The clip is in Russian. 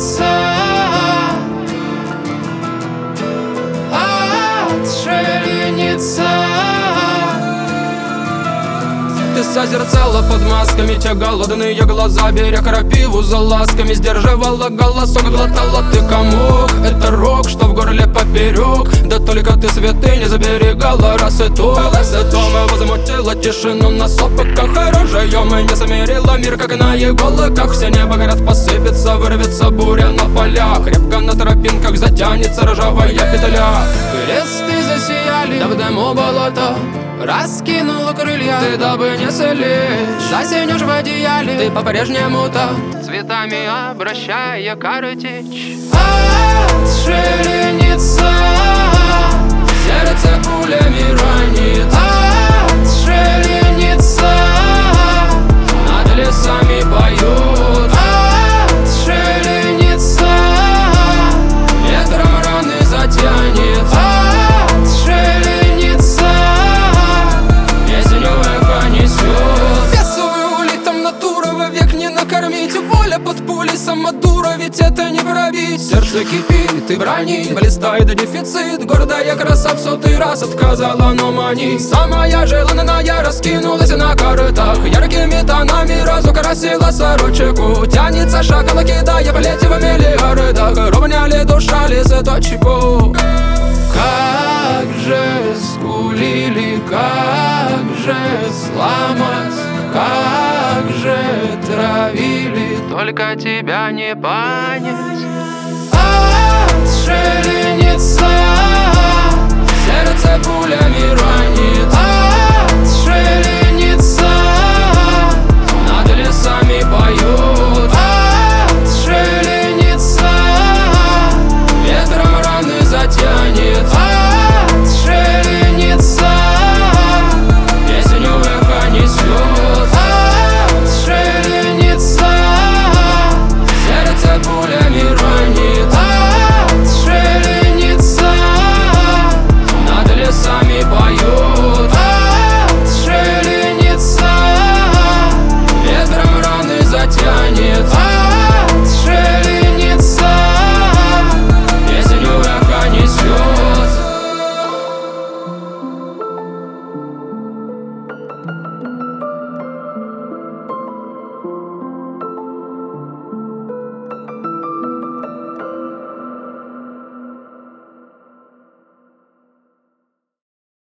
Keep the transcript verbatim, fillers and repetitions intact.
расширенится, отшельница. Ты созерцала под масками те голодные глаза, беря крапиву за ласками, сдерживала голосок, глотала ты комок. Это рок, что в горле поперек. Да только ты святыни заберегала раз и то. Святому возмутила тишину на сопоках. Оружием и не замерила мир, как на иголках. Все небо горят посыпется, вырвется буря на полях. Крепко на тропинках затянется ржавая петля. Кресты засияли, да в дыму болото раскинула крылья. Ты дабы не слечь, заснешь в одеяле. Ты по-прежнему-то цветами обращая картечь. Отшельница, сердце пулями ранит. Отшельница, над лесами поют. Отшельница, ветром раны затянет. Отшельница, песню эхо несет. бесовую улитом натура вовек не накормить. Воля под пулей самодура, ведь это не пробить. Сердце кипит и бронит, блистает дефицит. Гордая краса в сотый раз отказала, но манит. Самая желанная раскинулась на картах. Яркими тонами разукрасила сорочку. Тянется шакала, кидая плети в миллиардах. Ровня ли душа ли цветочку? Как же скулили, как же сломать, как же травили, Только тебя не понять.